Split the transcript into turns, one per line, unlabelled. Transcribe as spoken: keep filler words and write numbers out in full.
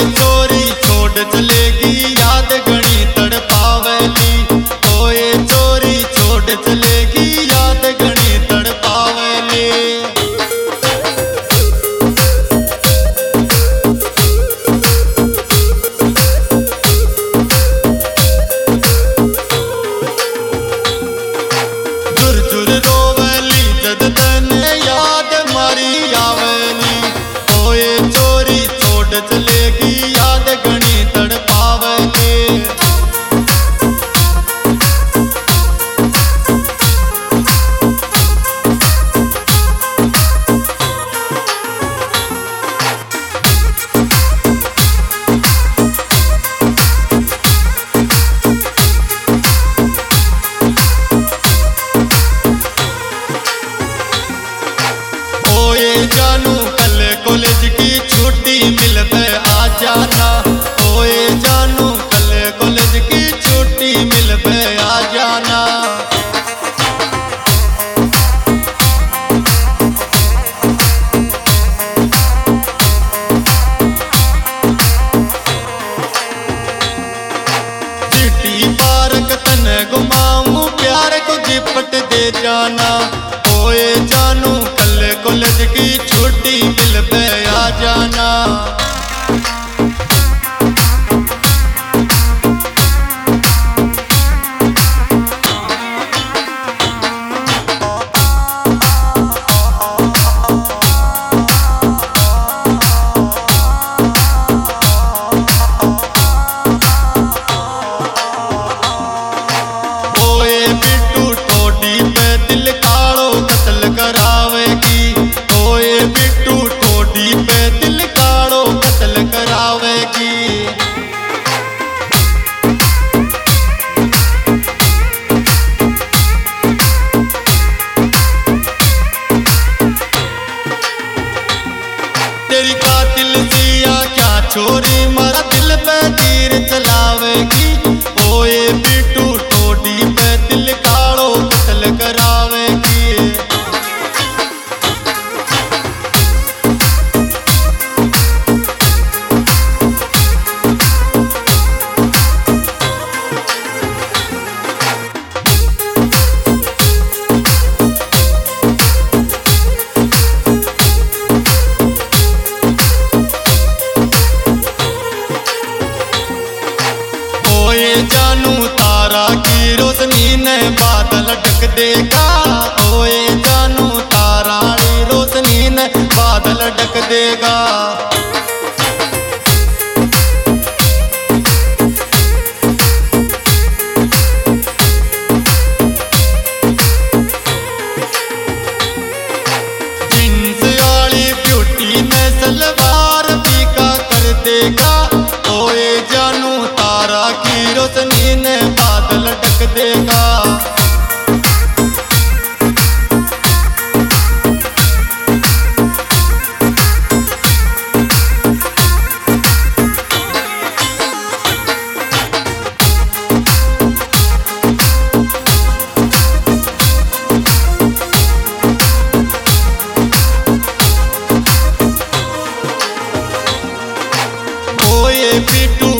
चोरी छोड़ चलेगी याद घनी तड़पावेली। ओए चोरी छोड़ चलेगी याद घनी तड़पावेली। झुर झुर रोवेली जद तने याद मारी आवेली। ओए चोरी छोड़ चलेगी याद घनी तड़पावेली। जानू कल कॉलेज की छुट्टी मिल पे आ जाना। ओए जानू कल कॉलेज की छुट्टी मिल पे आ जाना। सिटी पार्क तन घुमाऊं प्यार को जिपट दे जाना। ओए जानू कल कॉलेज की छुट्टी मिल पे आ जाना। ओए बिट्टू टोडी पे दिल कालो कत्ल करावेगी। ओए बिट्टू टोडी पे दिल कालो कत्ल करावेगी। तेरी कातिल सिया क्या छोरी मारा दिल पे तीर चलावेगी। ओए बिट्टू टोडी पे दिल कालो कत्ल करावेगी। ओए जानू तारा की रोशनी ने बादल ढक देगा। ओए जानू तारा की रोशनी ने बादल ढक देगा। जींस वाली ब्यूटी ने सलवार फीका कर देगा। ओए जानू तारा की रोशनी ने बादल ढक देगा। ओए बिट्टू